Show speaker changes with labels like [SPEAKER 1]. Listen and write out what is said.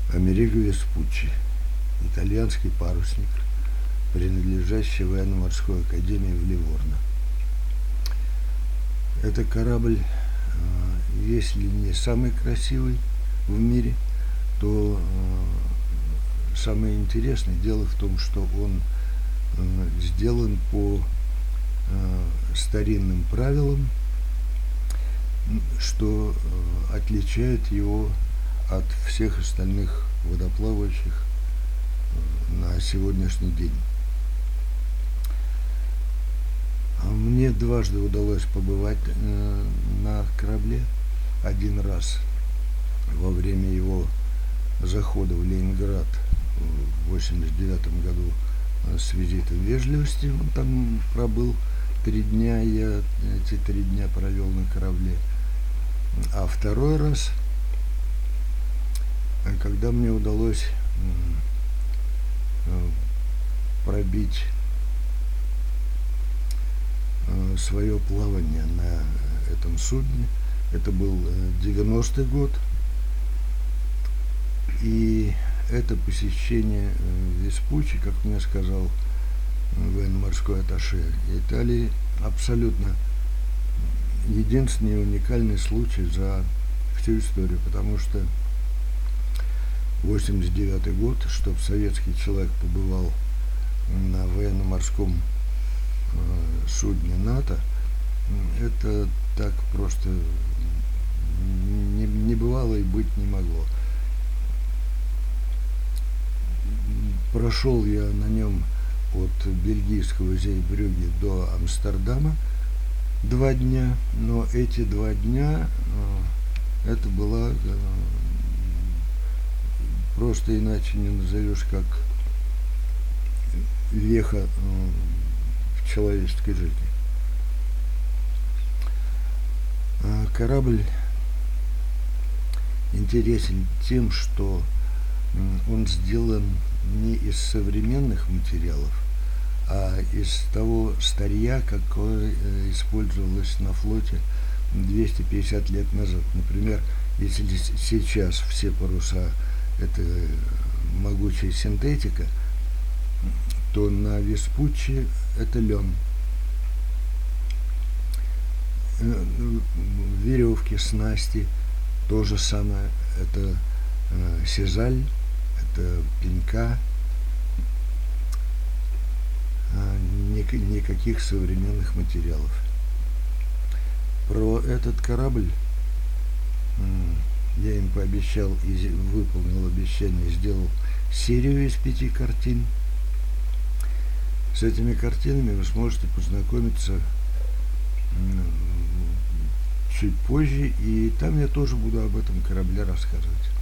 [SPEAKER 1] Америго Веспуччи, итальянский парусник, принадлежащий военно-морской академии в Ливорно. Это корабль, если не самый красивый в мире, то самое интересное дело в том, что он сделан по старинным правилам, что отличает его от всех остальных водоплавающих на сегодняшний день. Мне дважды удалось побывать на корабле. Один раз во время его захода в Ленинград в 1989 году с визитом вежливости. Он там пробыл 3 дня, я эти 3 дня провел на корабле. А второй раз, когда мне удалось пробить свое плавание на этом судне. Это был 90-й год, и это посещение Веспуччи, как мне сказал военно-морской атташе Италии, абсолютно единственный и уникальный случай за всю историю, потому что 89-й год, чтобы советский человек побывал на военно-морском судне НАТО, это так просто не бывало и быть не могло. Прошел я на нем от бельгийского Зейбрюгге до Амстердама 2 дня, но эти 2 дня это была просто иначе не назовешь, как веха в человеческой жизни. Корабль интересен тем, что он сделан не из современных материалов, а из того старья, какое использовалось на флоте 250 лет назад. Например, если сейчас все паруса это могучая синтетика, то на Веспуччи это лен. Веревки, снасти, то же самое. Это сизаль, это пенька. Никаких современных материалов. Про этот корабль я им пообещал и выполнил обещание, сделал серию из 5 картин. С этими картинами вы сможете познакомиться чуть позже, и там я тоже буду об этом корабле рассказывать.